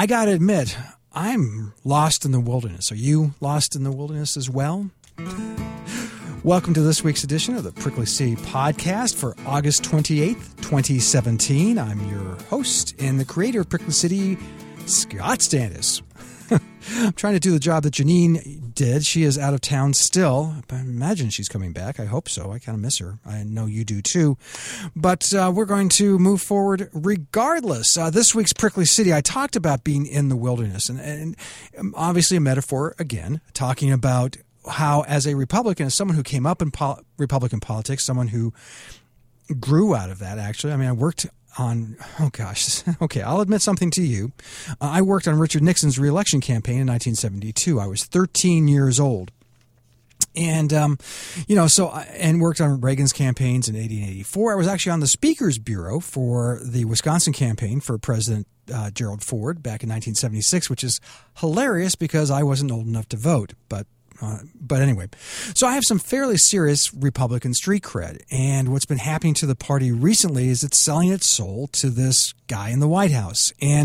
I got to admit, I'm lost in the wilderness. Are you lost in the wilderness as well? Welcome to this week's edition of the Prickly City Podcast for August 28th, 2017. I'm your host and the creator of Prickly City, Scott Standis. I'm trying to do the job that Janine did. She is out of town still. I imagine she's coming back. I hope so. I kind of miss her. I know you do too. But we're going to move forward regardless. This week's Prickly City, I talked about being in the wilderness. And obviously a metaphor, again, talking about how as a Republican, as someone who came up in Republican politics, someone who grew out of that, actually. I mean, I worked on, okay, I'll admit something to you. I worked on Richard Nixon's reelection campaign in 1972. I was 13 years old. And, and worked on Reagan's campaigns in 1884. I was actually on the Speaker's Bureau for the Wisconsin campaign for President Gerald Ford back in 1976, which is hilarious because I wasn't old enough to vote, but anyway, so I have some fairly serious Republican street cred. And what's been happening to the party recently is it's selling its soul to this guy in the White House. And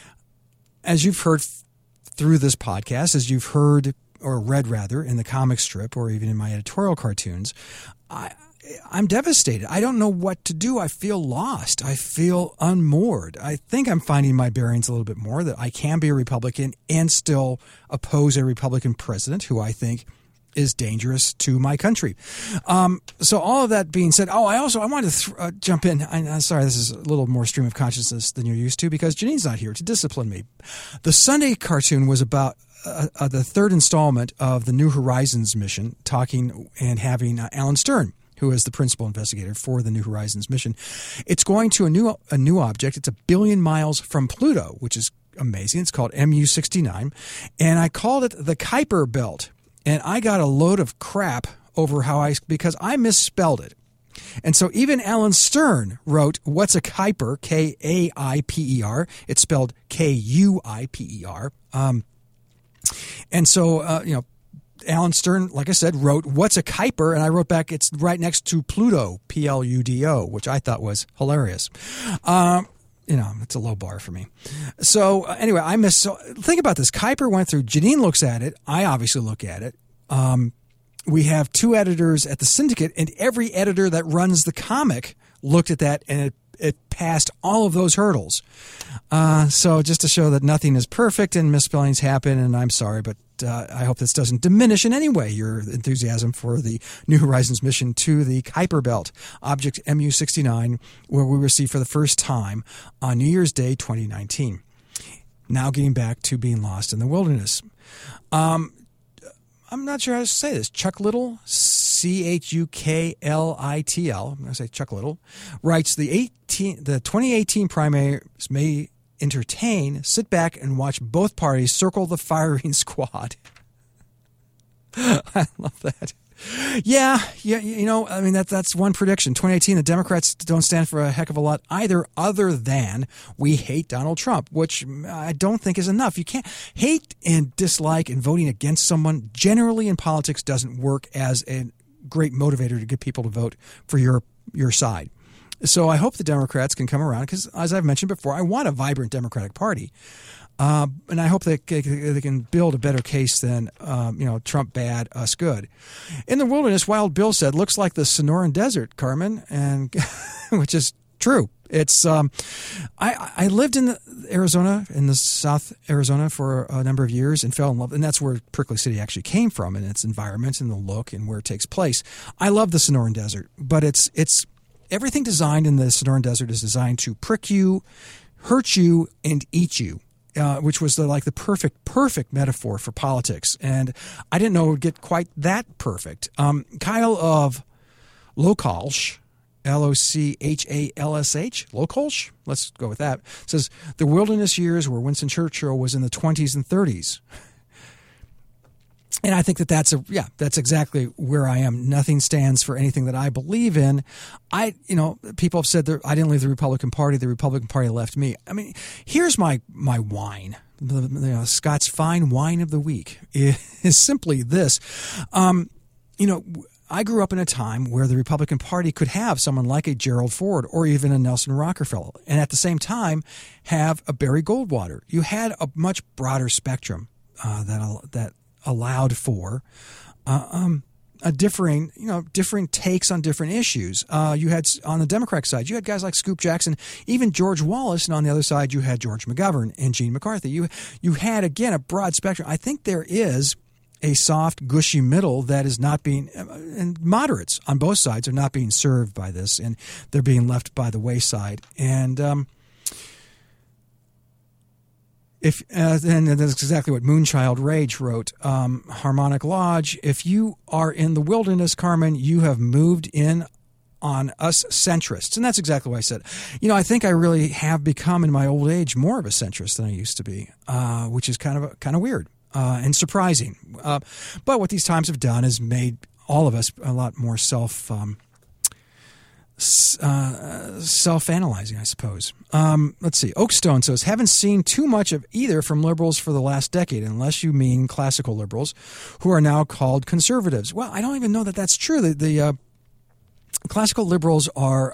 as you've heard through this podcast, as you've heard or read rather in the comic strip or even in my editorial cartoons, I'm devastated. I don't know what to do. I feel lost. I feel unmoored. I think I'm finding my bearings a little bit more, that I can be a Republican and still oppose a Republican president who I think is dangerous to my country. So all of that being said, I wanted to jump in. I'm sorry, this is a little more stream of consciousness than you're used to because Janine's not here to discipline me. The Sunday cartoon was about the third installment of the New Horizons mission, talking and having Alan Stern, who is the principal investigator for the New Horizons mission. It's going to a new object. It's 1 billion miles from Pluto, which is amazing. It's called MU-69, and I called it the Kuiper Belt, and I got a load of crap over because I misspelled it. And so even Alan Stern wrote, what's a Kuiper, K-A-I-P-E-R. It's spelled K-U-I-P-E-R. And so, Alan Stern, like I said, wrote, what's a Kuiper? And I wrote back, it's right next to Pluto, P-L-U-D-O, which I thought was hilarious. It's a low bar for me. So anyway, think about this. Kuiper went through, Janine looks at it. I obviously look at it. We have 2 editors at the Syndicate, and every editor that runs the comic looked at that, and it passed all of those hurdles. So just to show that nothing is perfect and misspellings happen, and I'm sorry, but I hope this doesn't diminish in any way your enthusiasm for the New Horizons mission to the Kuiper Belt, object MU-69, where we received for the first time on New Year's Day 2019. Now getting back to being lost in the wilderness. I'm not sure how to say this. Chuck Little, C-H-U-K-L-I-T-L, I'm going to say Chuck Little, writes, the 2018 primaries may entertain, sit back and watch both parties circle the firing squad. I love that. Yeah, that's one prediction. 2018, the Democrats don't stand for a heck of a lot either, other than we hate Donald Trump, which I don't think is enough. You can't hate and dislike and voting against someone generally in politics doesn't work as a great motivator to get people to vote for your side. So I hope the Democrats can come around because, as I've mentioned before, I want a vibrant Democratic Party. And I hope they can build a better case than, Trump bad, us good. In the wilderness, Wild Bill said, looks like the Sonoran Desert, Carmen, and which is true. It's I lived in Arizona, in the South Arizona, for a number of years and fell in love. And that's where Prickly City actually came from, and its environment and the look and where it takes place. I love the Sonoran Desert, but it's everything designed in the Sonoran Desert is designed to prick you, hurt you, and eat you. Which was the perfect metaphor for politics. And I didn't know it would get quite that perfect. Kyle of Lochalsh, L-O-C-H-A-L-S-H, Lochalsh, let's go with that, says the wilderness years where Winston Churchill was in the 20s and 30s. And I think that's exactly where I am. Nothing stands for anything that I believe in. People have said that I didn't leave the Republican Party. The Republican Party left me. I mean, here's my wine. Scott's fine wine of the week is simply this. I grew up in a time where the Republican Party could have someone like a Gerald Ford or even a Nelson Rockefeller, and at the same time have a Barry Goldwater. You had a much broader spectrum that allowed for a differing takes on different issues. You had on the Democratic side, you had guys like Scoop Jackson, even George Wallace, and on the other side, you had George McGovern and Gene McCarthy. You had again a broad spectrum. I think there is a soft, gushy middle that is not being, and moderates on both sides are not being served by this, and they're being left by the wayside. And and that's exactly what Moonchild Rage wrote. Harmonic Lodge, if you are in the wilderness, Carmen, you have moved in on us centrists. And that's exactly what I said. I think I really have become in my old age more of a centrist than I used to be, which is kind of weird. And surprising. But what these times have done is made all of us a lot more self-analyzing, I suppose. Let's see. Oakstone says, haven't seen too much of either from liberals for the last decade, unless you mean classical liberals, who are now called conservatives. Well, I don't even know that that's true. The classical liberals are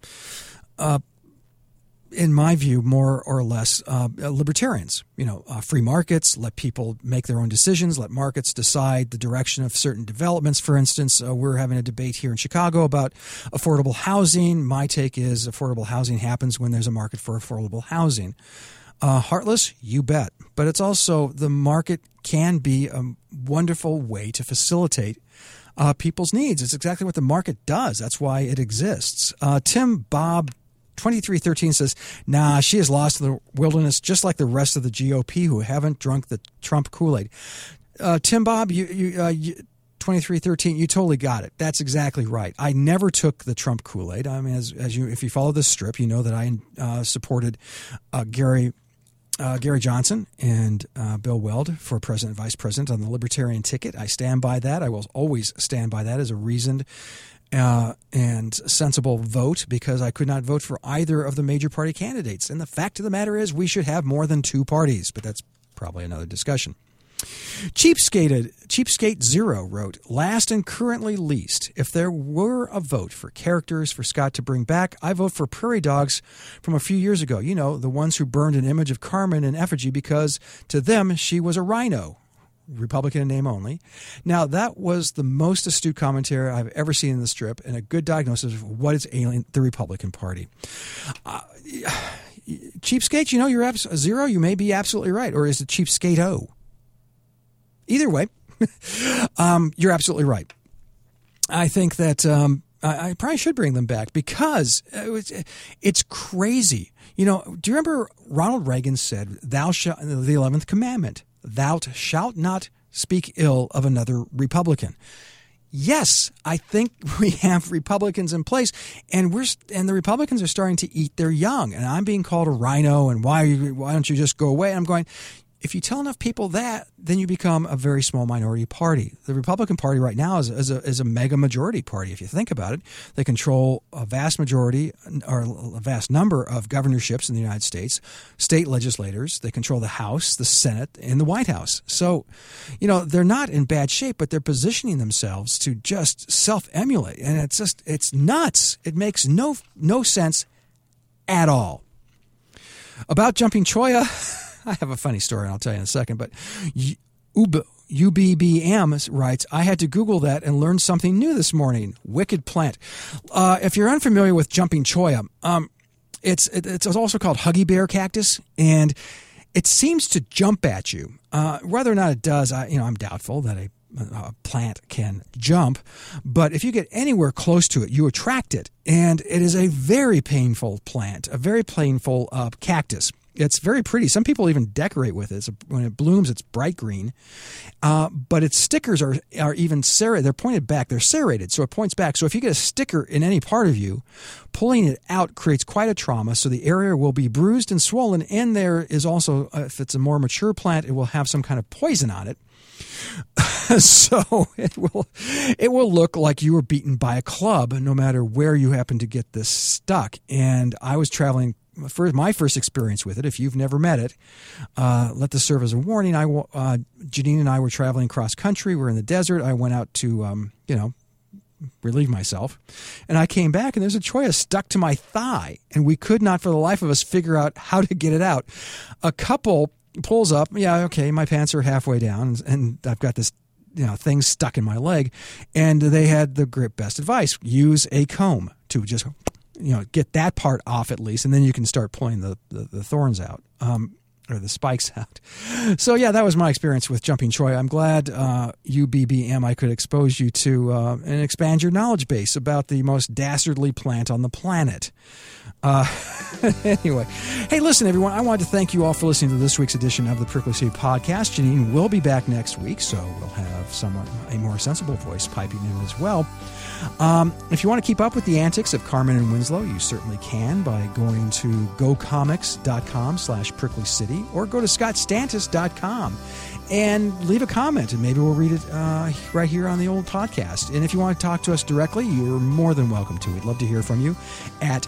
in my view, more or less libertarians. Free markets, let people make their own decisions, let markets decide the direction of certain developments. For instance, we're having a debate here in Chicago about affordable housing. My take is affordable housing happens when there's a market for affordable housing. Heartless? You bet. But it's also, the market can be a wonderful way to facilitate people's needs. It's exactly what the market does. That's why it exists. Tim Bob 2313 says, nah, she is lost in the wilderness just like the rest of the GOP who haven't drunk the Trump Kool-Aid. Tim Bob, you 2313, you totally got it. That's exactly right. I never took the Trump Kool-Aid. I mean, if you follow this strip, you know that I supported Gary Johnson and Bill Weld for president and vice president on the Libertarian ticket. I stand by that. I will always stand by that as a reasoned and sensible vote, because I could not vote for either of the major party candidates. And the fact of the matter is we should have more than two parties, but that's probably another discussion. Cheapskate Zero wrote, last and currently least, if there were a vote for characters for Scott to bring back, I vote for Prairie Dogs from a few years ago. The ones who burned an image of Carmen in effigy because to them she was a rhino. Republican in name only. Now, that was the most astute commentary I've ever seen in the strip, and a good diagnosis of what is ailing the Republican Party. Cheapskate, you're Zero, you may be absolutely right. Or is it Cheapskate-O? Either way, you're absolutely right. I think that I probably should bring them back, because it's crazy. Do you remember Ronald Reagan said, "Thou shalt," the 11th commandment, "Thou shalt not speak ill of another Republican." Yes, I think we have Republicans in place, and the Republicans are starting to eat their young. And I'm being called a rhino, and why don't you just go away? And I'm going, if you tell enough people that, then you become a very small minority party. The Republican Party right now is a mega majority party. If you think about it, they control a vast majority or a vast number of governorships in the United States, state legislators. They control the House, the Senate, and the White House. So, they're not in bad shape, but they're positioning themselves to just self-emulate, and it's nuts. It makes no sense at all. About Jumping Choya, I have a funny story, and I'll tell you in a second, but UBBM writes, I had to Google that and learn something new this morning. Wicked plant. If you're unfamiliar with Jumping Choya, it's also called Huggy Bear cactus, and it seems to jump at you. Whether or not it does, I'm doubtful that a plant can jump, but if you get anywhere close to it, you attract it, and it is a very painful plant, a very painful cactus. It's very pretty. Some people even decorate with it. When it blooms, it's bright green. But its stickers are even serrated. They're pointed back. They're serrated, so it points back. So if you get a sticker in any part of you, pulling it out creates quite a trauma. So the area will be bruised and swollen. And there is also, if it's a more mature plant, it will have some kind of poison on it. So it will look like you were beaten by a club, no matter where you happen to get this stuck. And I was traveling. My first experience with it, if you've never met it, let this serve as a warning. Janine and I were traveling cross country. We're in the desert. I went out to, relieve myself. And I came back, and there's a cholla stuck to my thigh, and we could not for the life of us figure out how to get it out. A couple pulls up. Yeah, okay, my pants are halfway down, and I've got this thing stuck in my leg. And they had the best advice. Use a comb to just get that part off at least, and then you can start pulling the thorns out. Or the spikes out. So, yeah, that was my experience with jumping cholla. I'm glad, UBBM, I could expose you to and expand your knowledge base about the most dastardly plant on the planet. Anyway, hey, listen, everyone, I wanted to thank you all for listening to this week's edition of the Prickly City Podcast. Janine will be back next week, so we'll have a more sensible voice piping in as well. If you want to keep up with the antics of Carmen and Winslow, you certainly can by going to gocomics.com/pricklycity or go to scottstantis.com and leave a comment, and maybe we'll read it right here on the old podcast. And if you want to talk to us directly, you're more than welcome to. We'd love to hear from you at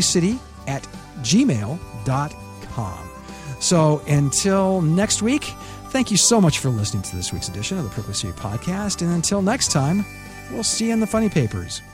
pricklycity@gmail.com. So until next week, thank you so much for listening to this week's edition of the Prickly City Podcast. And until next time, we'll see you in the funny papers.